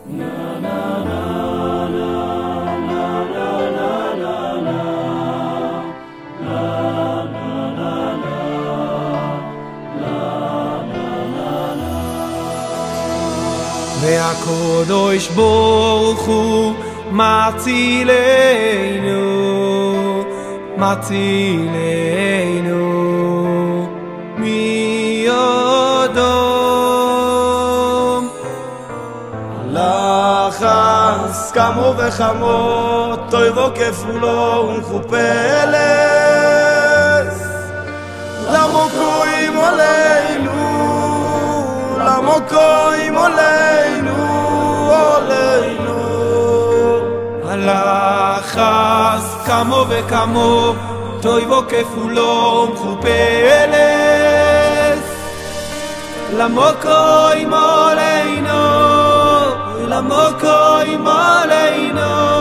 והקדוש ברוך הוא מצילנו מידם. לחץ כמו וכמו טויבו כפולו ומכופלס למוקוים עלינו הלחץ כמו וכמו טויבו כפולו ומכופלס למוקוים עלינו